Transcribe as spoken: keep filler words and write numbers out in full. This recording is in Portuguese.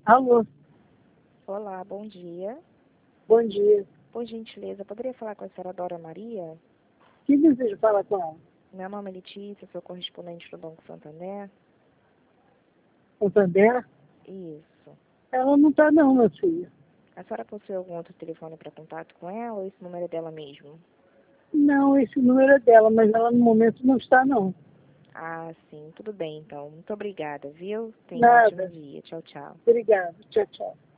Alô, Olá, bom dia. bom dia. Por gentileza, poderia falar com a senhora Dora Maria? Que desejo falar com ela? Meu nome é Letícia, sou correspondente do Banco Santander. Santander? Isso. Ela não está não, minha filha. A senhora possui algum outro telefone para contato com ela ou esse número é dela mesmo? Não, esse número é dela, mas ela no momento não está não. Ah, sim, tudo bem então. Muito obrigada, viu? Tenha um ótimo Nada. dia. Tchau, tchau. Obrigada. Tchau, tchau.